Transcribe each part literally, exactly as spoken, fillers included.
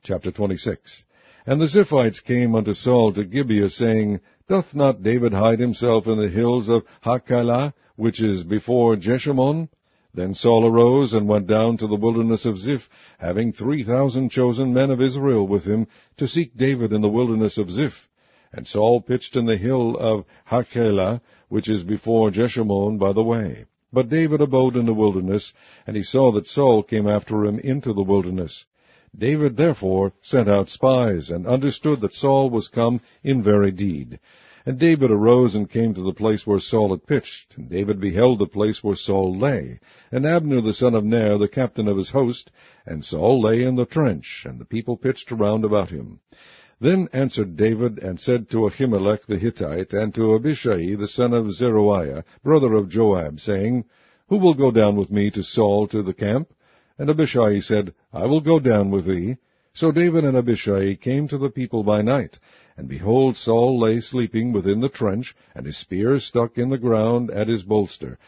Chapter twenty-six. And the Ziphites came unto Saul to Gibeah, saying, Doth not David hide himself in the hills of Hachilah, which is before Jeshimon? Then Saul arose and went down to the wilderness of Ziph, having three thousand chosen men of Israel with him, to seek David in the wilderness of Ziph. And Saul pitched in the hill of Hachilah, which is before Jeshimon by the way. But David abode in the wilderness, and he saw that Saul came after him into the wilderness. David therefore sent out spies, and understood that Saul was come in very deed. And David arose and came to the place where Saul had pitched. And David beheld the place where Saul lay, and Abner the son of Ner, the captain of his host. And Saul lay in the trench, and the people pitched around about him. Then answered David, and said to Ahimelech the Hittite, and to Abishai the son of Zeruiah, brother of Joab, saying, Who will go down with me to Saul to the camp? And Abishai said, I will go down with thee. So David and Abishai came to the people by night. And behold, Saul lay sleeping within the trench, and his spear stuck in the ground at his bolster.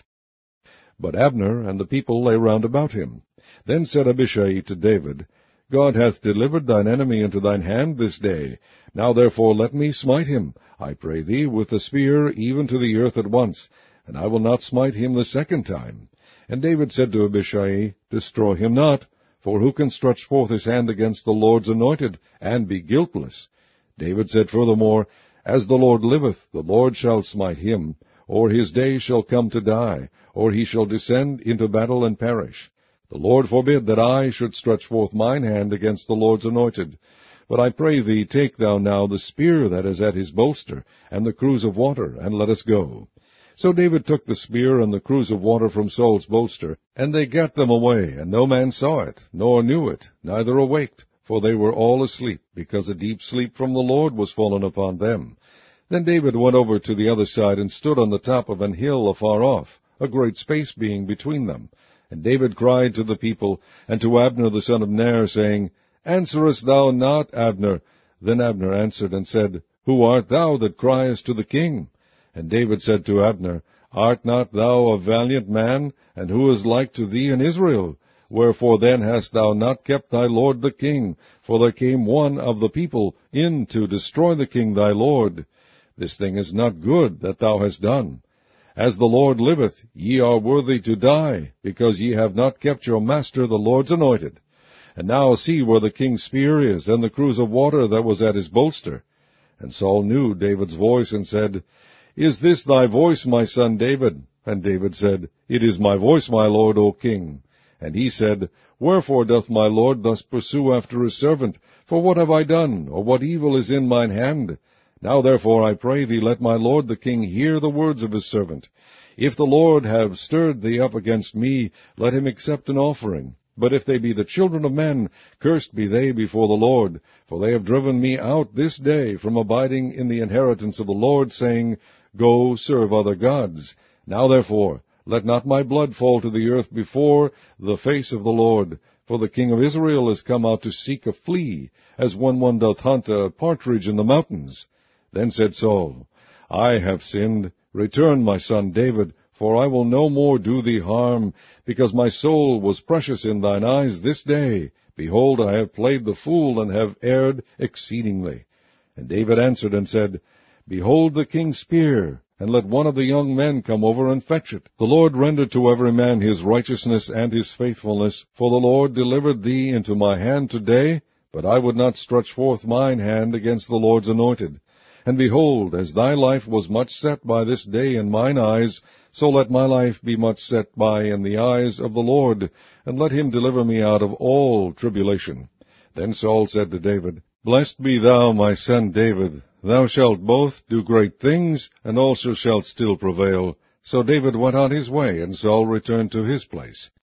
But Abner and the people lay round about him. Then said Abishai to David, God hath delivered thine enemy into thine hand this day. Now therefore let me smite him, I pray thee, with the spear even to the earth at once, and I will not smite him the second time. And David said to Abishai, Destroy him not, for who can stretch forth his hand against the Lord's anointed, and be guiltless? David said furthermore, As the Lord liveth, the Lord shall smite him, or his day shall come to die, or he shall descend into battle and perish. The Lord forbid that I should stretch forth mine hand against the Lord's anointed. But I pray thee, take thou now the spear that is at his bolster, and the cruse of water, and let us go. So David took the spear and the cruse of water from Saul's bolster, and they gat them away, and no man saw it, nor knew it, neither awaked, for they were all asleep, because a deep sleep from the Lord was fallen upon them. Then David went over to the other side, and stood on the top of an hill afar off, a great space being between them. And David cried to the people, and to Abner the son of Ner, saying, Answerest thou not, Abner? Then Abner answered and said, Who art thou that criest to the king? And David said to Abner, Art not thou a valiant man, and who is like to thee in Israel? Wherefore then hast thou not kept thy lord the king? For there came one of the people in to destroy the king thy lord. This thing is not good that thou hast done. As the Lord liveth, ye are worthy to die, because ye have not kept your master the Lord's anointed. And now see where the king's spear is, and the cruse of water that was at his bolster. And Saul knew David's voice, and said, Is this thy voice, my son David? And David said, It is my voice, my lord, O king. And he said, Wherefore doth my lord thus pursue after his servant? For what have I done, or what evil is in mine hand? Now therefore, I pray thee, let my lord the king hear the words of his servant. If the Lord have stirred thee up against me, let him accept an offering. But if they be the children of men, cursed be they before the Lord. For they have driven me out this day from abiding in the inheritance of the Lord, saying, Go, serve other gods. Now therefore, let not my blood fall to the earth before the face of the Lord. For the king of Israel is come out to seek a flea, as when one doth hunt a partridge in the mountains. Then said Saul, I have sinned. Return, my son David, for I will no more do thee harm, because my soul was precious in thine eyes this day. Behold, I have played the fool, and have erred exceedingly. And David answered and said, Behold the king's spear, and let one of the young men come over and fetch it. The Lord render to every man his righteousness and his faithfulness, for the Lord delivered thee into my hand today, but I would not stretch forth mine hand against the Lord's anointed. And behold, as thy life was much set by this day in mine eyes, so let my life be much set by in the eyes of the Lord, and let him deliver me out of all tribulation. Then Saul said to David, Blessed be thou, my son David. Thou shalt both do great things, and also shalt still prevail. So David went on his way, and Saul returned to his place.